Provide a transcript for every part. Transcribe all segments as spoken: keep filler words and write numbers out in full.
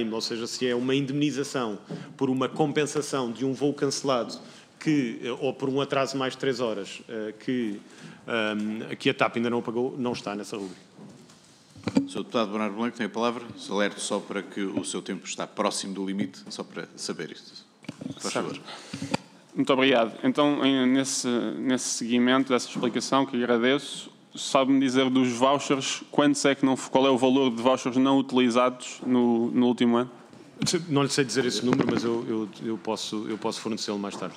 claim, ou seja, se é uma indemnização por uma compensação de um voo cancelado que, ou por um atraso de mais de três horas que, que a TAP ainda não pagou, não está nessa rubrica. senhor Deputado Bernardo Blanco tem a palavra. Alerto só para que o seu tempo está próximo do limite, só para saber isto. Por favor. Muito obrigado. Então, nesse, nesse seguimento dessa explicação, que agradeço, sabe-me dizer dos vouchers, quantos é que não, qual é o valor de vouchers não utilizados no, no último ano? Não lhe sei dizer esse número, mas eu, eu, eu posso, eu posso fornecê-lo mais tarde.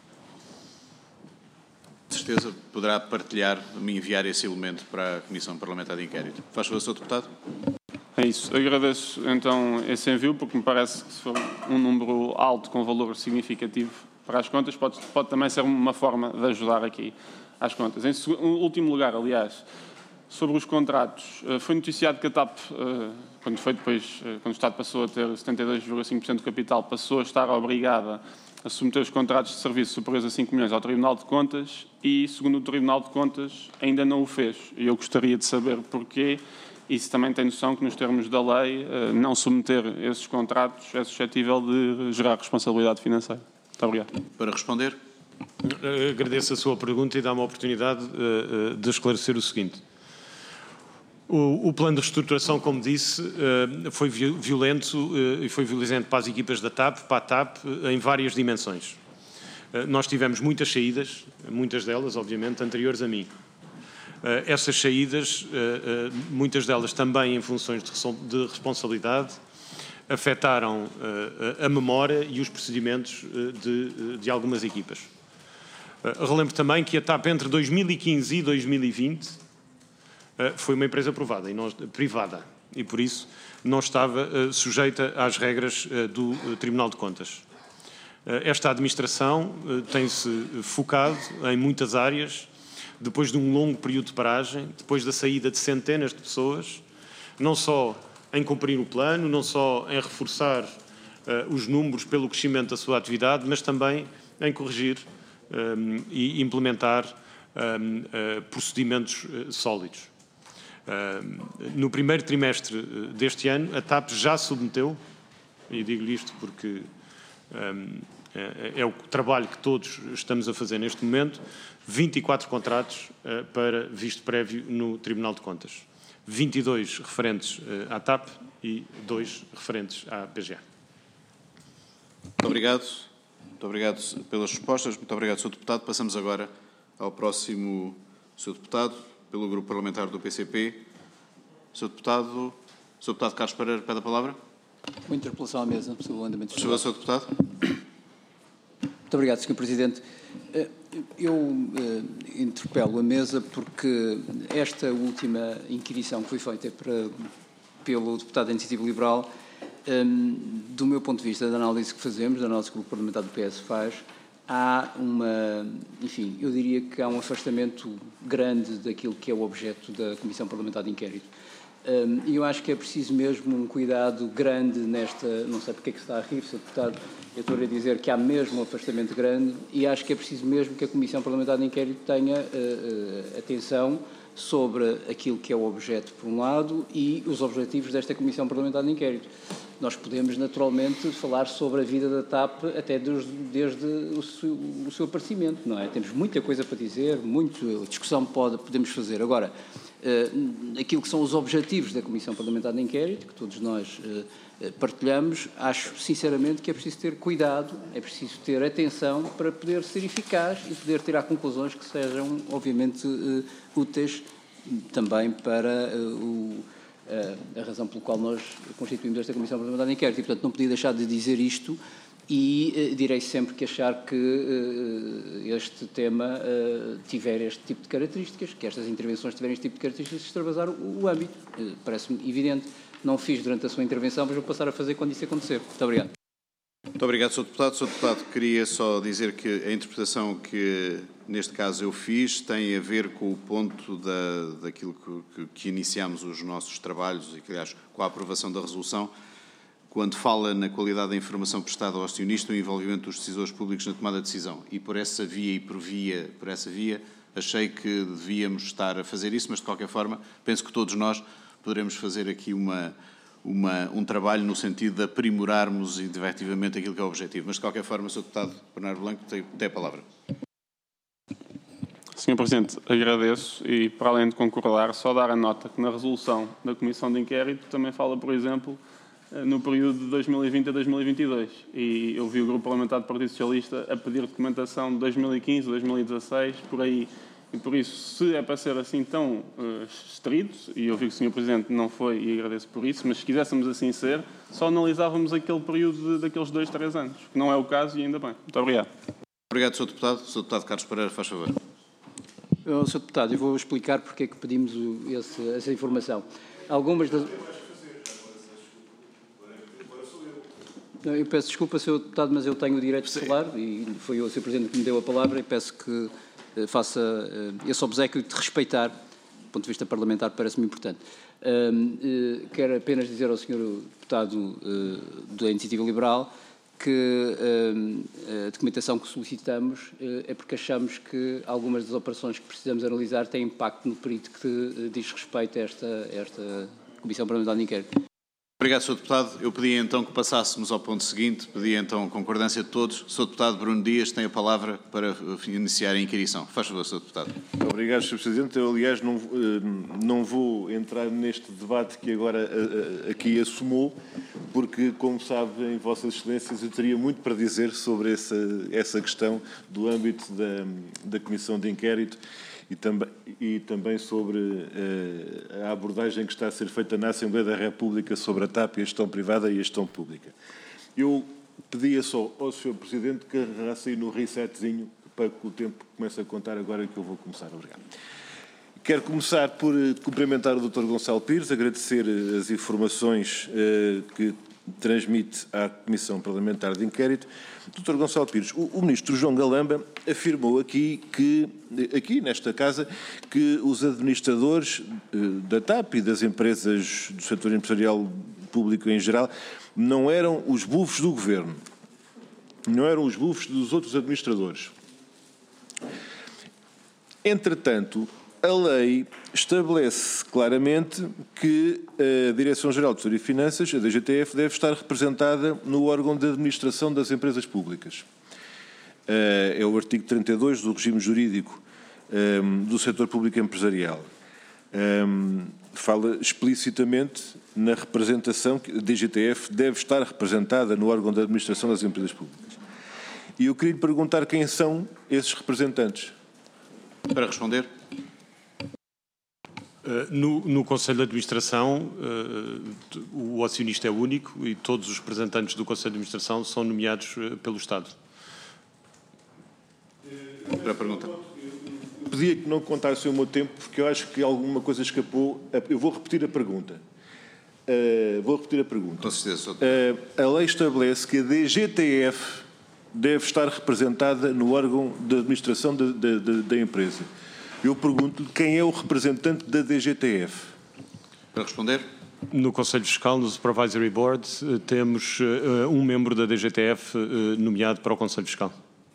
De certeza poderá partilhar, me enviar esse elemento para a Comissão Parlamentar de Inquérito. Faz favor, senhor Deputado. É isso. Eu agradeço, então, esse envio, porque me parece que se for um número alto com valor significativo para as contas, pode, pode também ser uma forma de ajudar aqui às contas. Em segundo, último lugar, aliás, sobre os contratos, foi noticiado que a TAP, quando foi depois, quando o Estado passou a ter setenta e dois vírgula cinco por cento do capital, passou a estar obrigada a submeter os contratos de serviço superiores a cinco milhões ao Tribunal de Contas e, segundo o Tribunal de Contas, ainda não o fez. E eu gostaria de saber porquê e se também tem noção que, nos termos da lei, não submeter esses contratos é suscetível de gerar responsabilidade financeira. Muito obrigado. Para responder. Agradeço a sua pergunta e dá-me a oportunidade de esclarecer o seguinte. O, o plano de reestruturação, como disse, foi violento e foi violento para as equipas da TAP, para a TAP, em várias dimensões. Nós tivemos muitas saídas, muitas delas, obviamente, anteriores a mim. Essas saídas, muitas delas também em funções de responsabilidade, afetaram a memória e os procedimentos de, de algumas equipas. Relembro também que a TAP, entre dois mil e quinze e dois mil e vinte, foi uma empresa privada e, não, privada, e por isso não estava sujeita às regras do Tribunal de Contas. Esta administração tem-se focado em muitas áreas, depois de um longo período de paragem, depois da saída de centenas de pessoas, não só em cumprir o plano, não só em reforçar uh, os números pelo crescimento da sua atividade, mas também em corrigir um, e implementar um, uh, procedimentos uh, sólidos. Uh, no primeiro trimestre deste ano, a TAP já submeteu, e digo-lhe isto porque um, é, é o trabalho que todos estamos a fazer neste momento, vinte e quatro contratos uh, para visto prévio no Tribunal de Contas. vinte e dois referentes uh, à TAP e dois referentes à P G A. Muito obrigado. Muito obrigado pelas respostas. Muito obrigado, senhor Deputado. Passamos agora ao próximo senhor Deputado, pelo Grupo Parlamentar do P C P. senhor Deputado, senhor Deputado Carlos Pereira, pede a palavra. Uma interpelação à mesa sobre o andamento. Por favor, senhor Deputado. Muito obrigado, senhor Presidente. Eu uh, interpelo a mesa porque esta última inquirição que foi feita para, pelo deputado da Iniciativa Liberal, um, do meu ponto de vista, da análise que fazemos, da análise que o Grupo Parlamentar do P S faz, há uma, enfim, eu diria que há um afastamento grande daquilo que é o objeto da Comissão Parlamentar de Inquérito. E um, eu acho que é preciso mesmo um cuidado grande nesta, não sei porque é que se está a rir, senhor Deputado, eu estou a dizer que há mesmo um afastamento grande e acho que é preciso mesmo que a Comissão Parlamentar de Inquérito tenha uh, uh, atenção sobre aquilo que é o objeto, por um lado, e os objetivos desta Comissão Parlamentar de Inquérito. Nós podemos, naturalmente, falar sobre a vida da TAP até desde, desde o, seu, o seu aparecimento, não é? Temos muita coisa para dizer, muita discussão pode, podemos fazer. Agora, uh, aquilo que são os objetivos da Comissão Parlamentar de Inquérito, que todos nós uh, partilhamos, acho sinceramente que é preciso ter cuidado, é preciso ter atenção para poder ser eficaz e poder tirar conclusões que sejam, obviamente, uh, úteis também para uh, o, uh, a razão pela qual nós constituímos esta Comissão Parlamentar de Inquérito. E, portanto, não podia deixar de dizer isto e uh, direi sempre que achar que uh, este tema uh, tiver este tipo de características, que estas intervenções tiverem este tipo de características, extravasar o, o âmbito. Uh, parece-me evidente. Não fiz durante a sua intervenção, mas vou passar a fazer quando isso acontecer. Muito obrigado. Muito obrigado, senhor Deputado. senhor Deputado, queria só dizer que a interpretação que, neste caso, eu fiz tem a ver com o ponto da, daquilo que, que, que iniciámos os nossos trabalhos e, que, aliás, com a aprovação da resolução, quando fala na qualidade da informação prestada ao acionista e o envolvimento dos decisores públicos na tomada de decisão. E por essa via e por, via, por essa via, achei que devíamos estar a fazer isso, mas, de qualquer forma, penso que todos nós poderemos fazer aqui uma, uma, um trabalho no sentido de aprimorarmos efetivamente aquilo que é o objetivo. Mas, de qualquer forma, senhor Deputado Bernardo Blanco tem, tem a palavra. senhor Presidente, agradeço e, para além de concordar, só dar a nota que na resolução da Comissão de Inquérito também fala, por exemplo, no período de dois mil e vinte a dois mil e vinte e dois. E eu vi o Grupo Parlamentar do Partido Socialista a pedir documentação de dois mil e quinze, dois mil e dezasseis, por aí. E por isso, se é para ser assim tão uh, estrito, e eu vi que o senhor Presidente não foi e agradeço por isso, mas se quiséssemos assim ser, só analisávamos aquele período de, daqueles dois, três anos, que não é o caso e ainda bem. Muito obrigado. Obrigado, senhor Deputado. senhor Deputado Carlos Pereira, faz favor. senhor Deputado, eu vou explicar porque é que pedimos o, esse, essa informação. Algumas das... Eu peço desculpa, senhor Deputado, mas eu tenho o direito de falar e foi o senhor Presidente que me deu a palavra e peço que eh, faça eh, esse obséquio de respeitar, do ponto de vista parlamentar, parece-me importante. Uh, uh, quero apenas dizer ao senhor Deputado uh, da Iniciativa Liberal que uh, a documentação que solicitamos uh, é porque achamos que algumas das operações que precisamos analisar têm impacto no perito que uh, diz respeito a esta, esta Comissão Parlamentar de Inquérito. Obrigado, senhor Deputado. Eu pedia então que passássemos ao ponto seguinte, pedia então a concordância de todos. senhor Deputado Bruno Dias tem a palavra para iniciar a inquirição. Faz favor, senhor Deputado. Obrigado, senhor Presidente. Eu, aliás, não, não vou entrar neste debate que agora aqui assumou, porque, como sabem, Vossas Excelências, eu teria muito para dizer sobre essa, essa questão do âmbito da, da Comissão de Inquérito e também, e também sobre uh, a abordagem que está a ser feita na Assembleia da República sobre a T A P, a gestão privada e a gestão pública. Eu pedia só ao senhor Presidente que agarrasse aí no resetzinho para que o tempo comece a contar agora que eu vou começar. Obrigado. Quero começar por cumprimentar o doutor Gonçalo Pires, agradecer as informações uh, que transmite à Comissão Parlamentar de Inquérito. doutor Gonçalo Pires, o, o Ministro João Galamba afirmou aqui, que, aqui nesta Casa, que os administradores eh, da T A P e das empresas do setor empresarial público em geral não eram os bufos do Governo, não eram os bufos dos outros administradores. Entretanto, a lei estabelece claramente que a Direção-Geral de Tesouraria e Finanças, a D G T F, deve estar representada no órgão de administração das empresas públicas. É o artigo trinta e dois do regime jurídico do setor público empresarial. Fala explicitamente na representação que a D G T F deve estar representada no órgão de administração das empresas públicas. E eu queria lhe perguntar quem são esses representantes. Para responder. No, no Conselho de Administração, o acionista é único e todos os representantes do Conselho de Administração são nomeados pelo Estado. Para a pergunta. Pedia que não contasse o meu tempo, porque eu acho que alguma coisa escapou. Eu vou repetir a pergunta. Uh, vou repetir a pergunta. Com certeza. Uh, a lei estabelece que a D G T F deve estar representada no órgão de administração da, da, da, da empresa. Eu pergunto-lhe quem é o representante da D G T F. Para responder. No Conselho Fiscal, no Supervisory Board, temos uh, um membro da D G T F uh, nomeado para o Conselho Fiscal.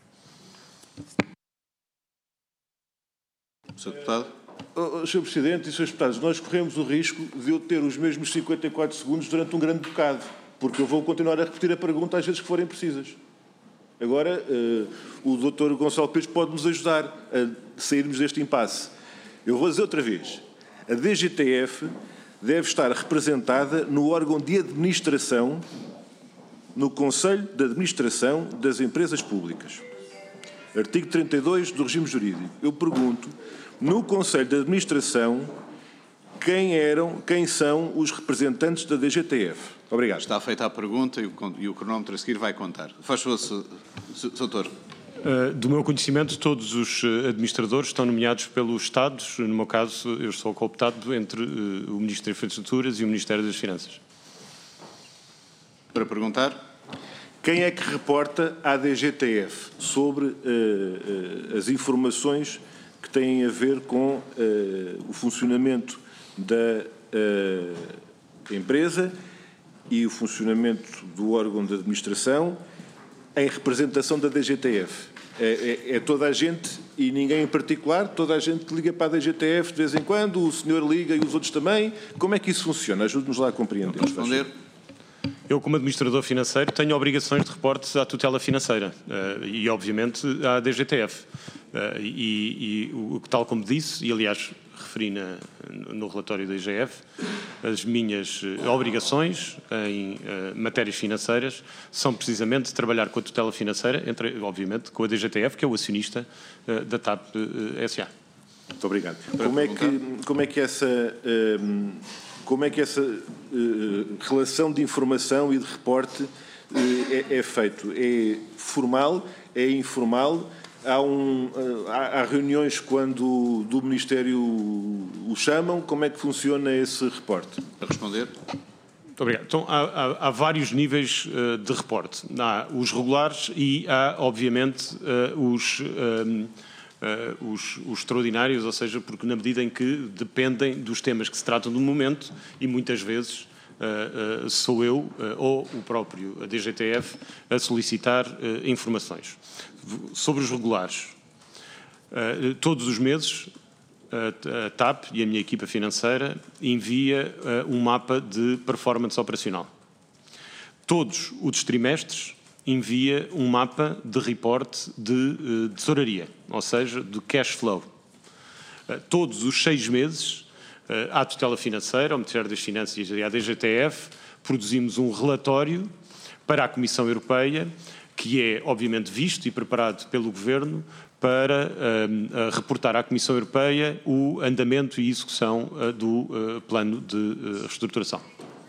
senhor Deputado. Oh, senhor Presidente e senhores Deputados, nós corremos o risco de eu ter os mesmos cinquenta e quatro segundos durante um grande bocado, porque eu vou continuar a repetir a pergunta às vezes que forem precisas. Agora, uh, o doutor Gonçalo Pires pode nos ajudar a sairmos deste impasse. Eu vou dizer outra vez. A D G T F deve estar representada no órgão de administração, no Conselho de Administração das Empresas Públicas. Artigo trinta e dois do regime jurídico. Eu pergunto, no Conselho de Administração, quem eram, quem são os representantes da D G T F? Obrigado. Está feita a pergunta e o, e o cronómetro a seguir vai contar. Faz favor, doutor. Uh, do meu conhecimento, todos os administradores estão nomeados pelos Estados. No meu caso, eu estou cooptado entre uh, o Ministro das Infraestruturas e o Ministério das Finanças. Para perguntar. Quem é que reporta à D G T F sobre uh, uh, as informações que têm a ver com uh, o funcionamento da uh, empresa e o funcionamento do órgão de administração em representação da D G T F? É, é, é toda a gente e ninguém em particular? Toda a gente liga para a D G T F de vez em quando? O senhor liga e os outros também? Como é que isso funciona? Ajude-nos lá a compreender. Responder. Eu, como administrador financeiro, tenho obrigações de reportes à tutela financeira uh, e, obviamente, à D G T F. Uh, e, e o, tal como disse, e aliás referi na, no relatório da I G F, as minhas obrigações em uh, matérias financeiras são precisamente trabalhar com a tutela financeira, entre, obviamente, com a D G T F, que é o acionista uh, da TAP uh, S A. Muito obrigado. Como é que, como é que essa... Uh, Como é que essa uh, relação de informação e de reporte uh, é, é feito? É formal? É informal? Há, um, uh, há, há reuniões quando do Ministério o chamam? Como é que funciona esse reporte? Para responder. Muito obrigado. Então, há, há, há vários níveis uh, de reporte. Há os regulares e há, obviamente, uh, os... Um, Uh, os, os extraordinários, ou seja, porque na medida em que dependem dos temas que se tratam do momento e muitas vezes uh, uh, sou eu uh, ou o próprio a D G T F a solicitar uh, informações. Sobre os regulares, uh, todos os meses a, a TAP e a minha equipa financeira envia uh, um mapa de performance operacional. Todos os trimestres envia um mapa de reporte de uh, tesouraria, ou seja, de cash flow. Uh, todos os seis meses, uh, à tutela financeira, ao Ministério das Finanças e à D G T F, produzimos um relatório para a Comissão Europeia, que é, obviamente, visto e preparado pelo Governo para uh, uh, reportar à Comissão Europeia o andamento e execução uh, do uh, plano de uh, reestruturação.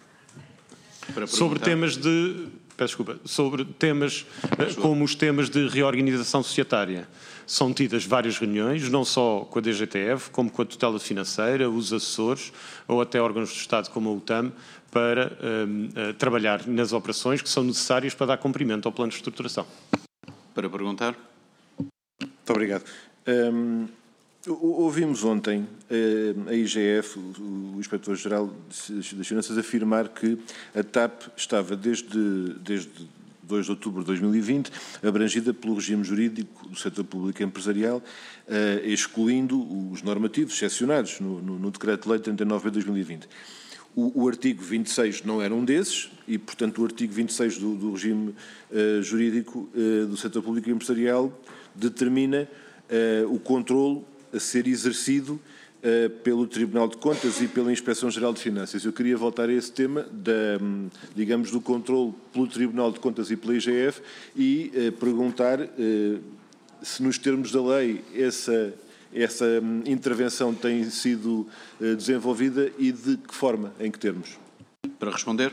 Sobre temas de... Peço desculpa, sobre temas como os temas de reorganização societária. São tidas várias reuniões, não só com a D G T F, como com a tutela financeira, os assessores ou até órgãos do Estado como a U T A M, para um, uh, trabalhar nas operações que são necessárias para dar cumprimento ao plano de estruturação. Para perguntar. Muito obrigado. Um... Ouvimos ontem a I G F, o Inspetor-Geral das Finanças, afirmar que a TAP estava desde, desde dois de outubro de dois mil e vinte abrangida pelo regime jurídico do setor público empresarial, excluindo os normativos excepcionados no, no, no Decreto-Lei trinta e nove de dois mil e vinte. O, o artigo vinte e seis não era um desses e, portanto, o artigo vinte e seis do, do regime uh, jurídico uh, do setor público empresarial determina uh, o controle a ser exercido uh, pelo Tribunal de Contas e pela Inspeção-Geral de Finanças. Eu queria voltar a esse tema, da, digamos, do controle pelo Tribunal de Contas e pela I G F e uh, perguntar uh, se, nos termos da lei, essa, essa um, intervenção tem sido uh, desenvolvida e de que forma, em que termos. Para responder.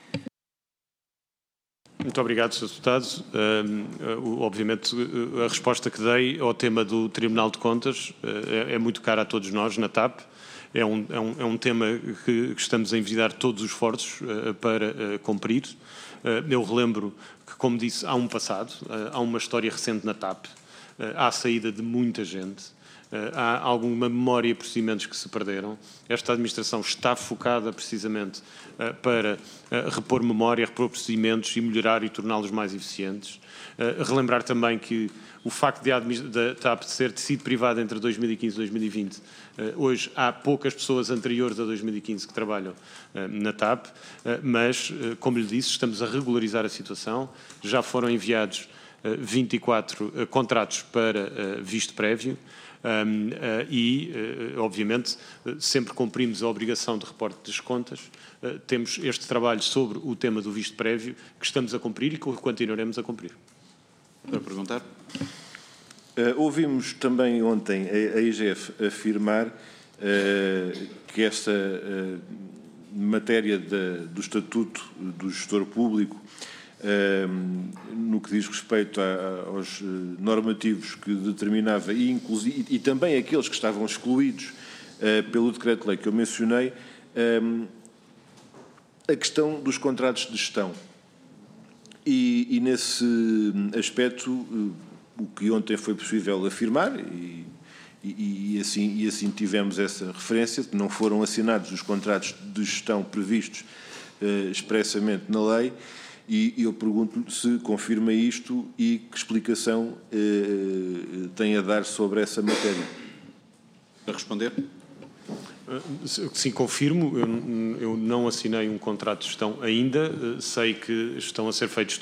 Muito obrigado, senhor Deputado. Uh, obviamente, a resposta que dei ao tema do Tribunal de Contas uh, é, é muito cara a todos nós na TAP. É um, é um, é um tema que, que estamos a envidar todos os esforços uh, para uh, cumprir. Uh, eu relembro que, como disse, há um passado, uh, há uma história recente na TAP, uh, há a saída de muita gente. Uh, há alguma memória e procedimentos que se perderam. Esta administração está focada precisamente uh, para uh, repor memória, repor procedimentos e melhorar e torná-los mais eficientes. Uh, relembrar também que o facto de a da TAP ser tecido privado entre dois mil e quinze e dois mil e vinte, uh, hoje há poucas pessoas anteriores a dois mil e quinze que trabalham uh, na TAP, uh, mas, uh, como lhe disse, estamos a regularizar a situação. Já foram enviados uh, vinte e quatro uh, contratos para uh, visto prévio. Um, uh, e, uh, obviamente, uh, sempre cumprimos a obrigação de reporte das contas. Uh, temos este trabalho sobre o tema do visto prévio que estamos a cumprir e que continuaremos a cumprir. Para perguntar. Uh, ouvimos também ontem a, a I G F afirmar uh, que esta uh, matéria da, do Estatuto do Gestor Público, Uh, no que diz respeito a, aos uh, normativos que determinava e, inclusive, e, e também aqueles que estavam excluídos uh, pelo decreto-lei que eu mencionei, um, a questão dos contratos de gestão. E, e nesse aspecto, uh, o que ontem foi possível afirmar, e, e, e, assim, e assim tivemos essa referência, que não foram assinados os contratos de gestão previstos uh, expressamente na lei, E eu pergunto-lhe se confirma isto e que explicação eh, tem a dar sobre essa matéria. A responder? Sim, confirmo. Eu, eu não assinei um contrato de gestão ainda. Sei que estão a ser feitos